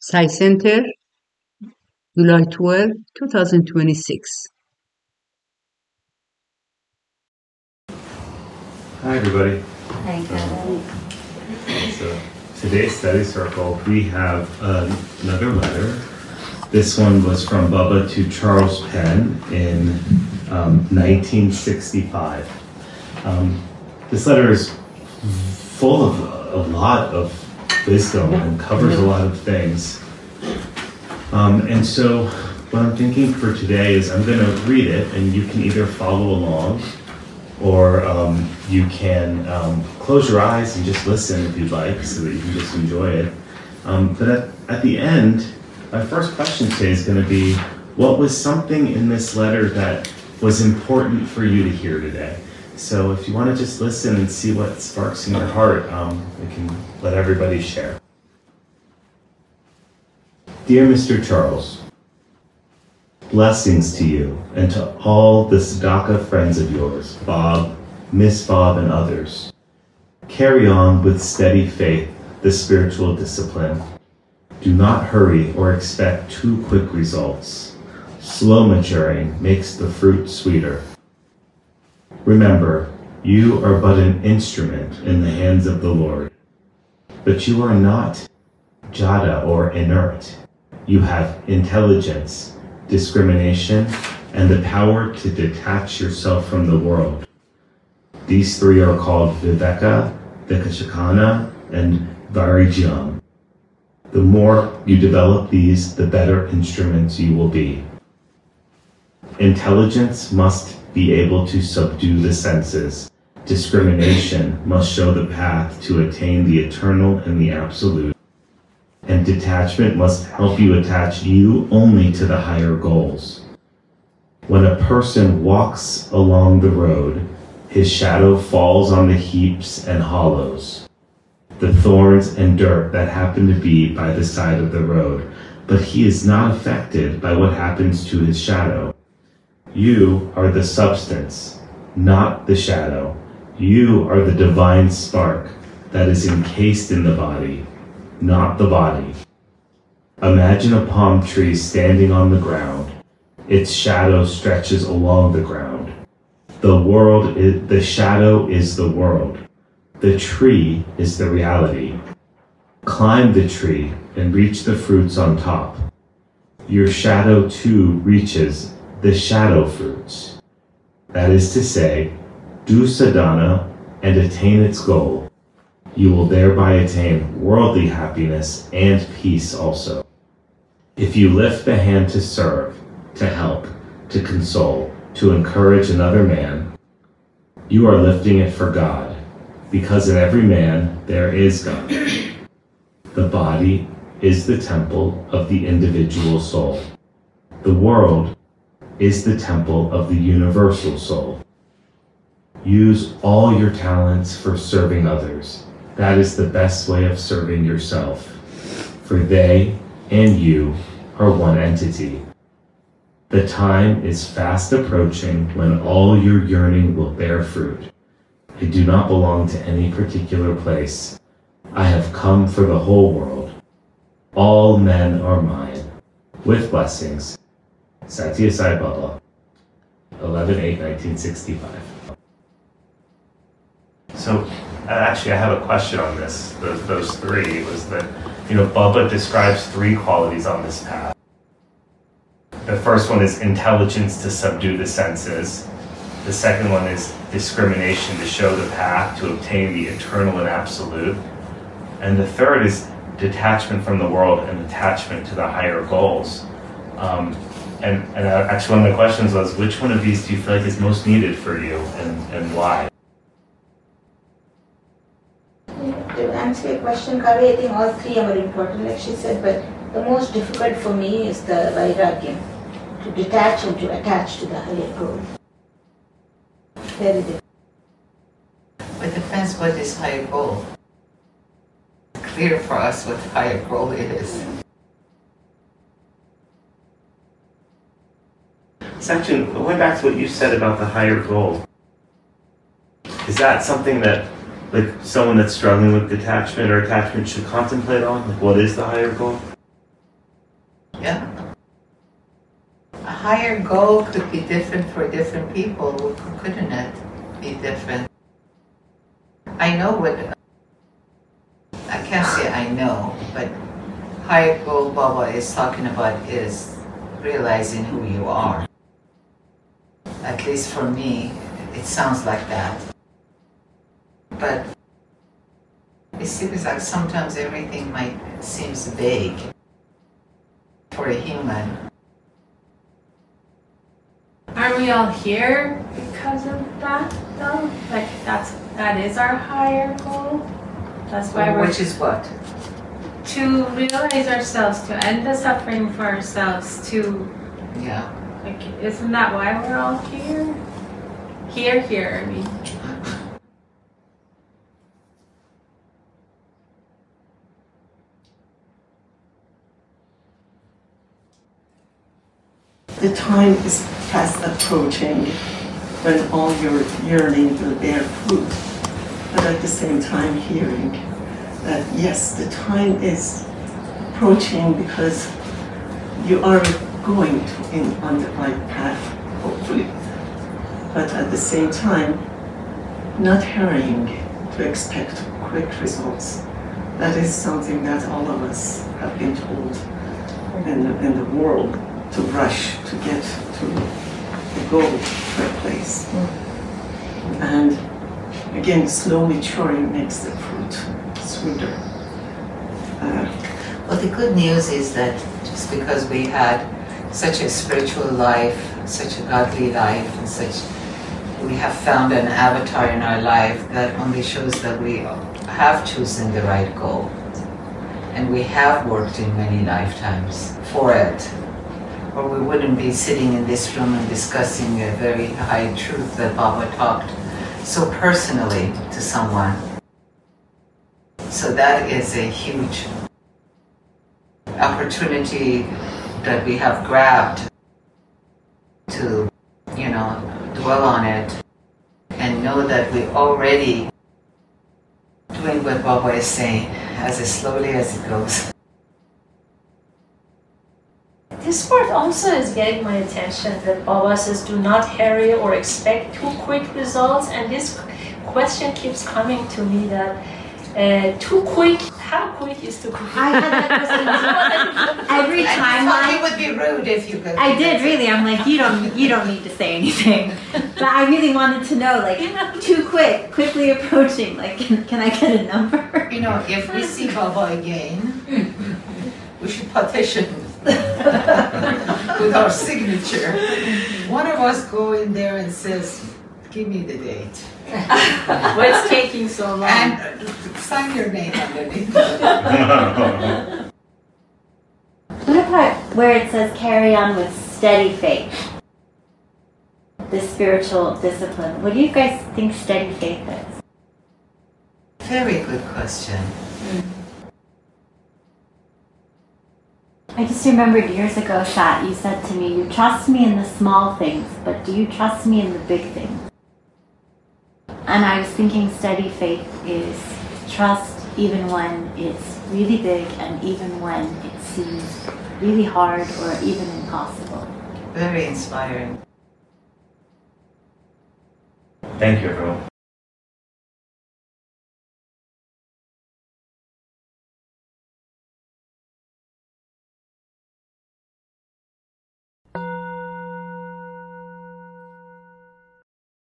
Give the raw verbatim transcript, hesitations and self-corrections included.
Sai Center, July twelfth, two thousand twenty-six. Hi, everybody. Hi, Kevin. So, today's study circle, we have uh, another letter. This one was from Bubba to Charles Penn in um, nineteen sixty-five. Um, this letter is full of a lot of wisdom and covers a lot of things. Um, and so, what I'm thinking for today is I'm going to read it, and you can either follow along, or um, you can um, close your eyes and just listen if you'd like, so that you can just enjoy it. Um, but at, at the end, my first question today is going to be, what was something in this letter that was important for you to hear today? So if you want to just listen and see what sparks in your heart, um, we can let everybody share. Dear Mister Charles, blessings to you and to all the Tzedakah friends of yours, Bob, Miss Bob, and others. Carry on with steady faith the spiritual discipline. Do not hurry or expect too quick results. Slow maturing makes the fruit sweeter. Remember, you are but an instrument in the hands of the Lord. But you are not jada or inert. You have intelligence, discrimination, and the power to detach yourself from the world. These three are called Viveka, Vikachakana, and Varijyam. The more you develop these, the better instruments you will be. Intelligence must be able to subdue the senses. Discrimination must show the path to attain the eternal and the absolute. And detachment must help you attach you only to the higher goals. When a person walks along the road, his shadow falls on the heaps and hollows, the thorns and dirt that happen to be by the side of the road, but he is not affected by what happens to his shadow. You are the substance, not the shadow. You are the divine spark that is encased in the body, not the body. Imagine a palm tree standing on the ground. Its shadow stretches along the ground. The world is, the shadow is the world. The tree is the reality. Climb the tree and reach the fruits on top. Your shadow too reaches the shadow fruits. That is to say, do sadhana and attain its goal. You will thereby attain worldly happiness and peace also. If you lift the hand to serve, to help, to console, to encourage another man, you are lifting it for God, because in every man there is God. The body is the temple of the individual soul. The world is the temple of the universal soul. Use all your talents for serving others. That is the best way of serving yourself, for they and you are one entity. The time is fast approaching when all your yearning will bear fruit. I do not belong to any particular place. I have come for the whole world. All men are mine. With blessings, Satya Sai Baba, eleven eight nineteen sixty-five. So, actually, I have a question on this. Those, those three was that, you know, Bubba describes three qualities on this path. The first one is intelligence to subdue the senses. The second one is discrimination to show the path to obtain the eternal and absolute. And the third is detachment from the world and attachment to the higher goals. Um, and, and actually, one of my questions was, which one of these do you feel like is most needed for you, and, and why? To answer your question, Kavi, I think all three are important, like she said, but the most difficult for me is the vairagyam, to detach and to attach to the higher goal. Very difficult. It depends what is higher goal. Clear for us what higher goal is. Section, going back to what you said about the higher goal, is that something that, like, someone that's struggling with detachment or attachment should contemplate on? Like, what is the higher goal? higher goal could be different for different people, couldn't it be different? I know what, I can't say I know, but higher goal Baba is talking about is realizing who you are. At least for me, it sounds like that. But it seems like sometimes everything might seems vague for a human. Are we all here because of that though? Like that's that is our higher goal? That's why we're Which is what? to realize ourselves, to end the suffering for ourselves, to Yeah. like isn't that why we're all here? Here, here, I mean. The time is fast approaching when all your yearning will bear fruit, but at the same time hearing that yes, the time is approaching because you are going to in on the right path, hopefully, but at the same time not hurrying to expect quick results. That is something that all of us have been told in the, in the world, to rush to get to the goal, to a place. And again, slow maturing makes the fruit sweeter. Uh, Well, the good news is that just because we had such a spiritual life, such a godly life, and such, we have found an avatar in our life, that only shows that we have chosen the right goal. And we have worked in many lifetimes for it. Or we wouldn't be sitting in this room and discussing a very high truth that Baba talked so personally to someone. So that is a huge opportunity that we have grabbed to, you know, dwell on it and know that we already doing what Baba is saying as slowly as it goes. This part also is getting my attention, that Baba says do not hurry or expect too quick results, and this question keeps coming to me that uh, too quick, how quick is too quick? I had that question every I time. thought I, it would be rude if you could. I did really. I'm like, you don't, you don't need to say anything. But I really wanted to know, like, too quick, quickly approaching. Like, can, can I get a number? You know, if we see Baba again, we should petition with our signature. One of us go in there and says, give me the date. What's taking so long? And uh, sign your name underneath. What about where it says carry on with steady faith? The spiritual discipline. What do you guys think steady faith is? Very good question. I just remembered years ago, Sat, you said to me, you trust me in the small things, but do you trust me in the big things? And I was thinking steady faith is trust even when it's really big and even when it seems really hard or even impossible. Very inspiring. Thank you, everyone.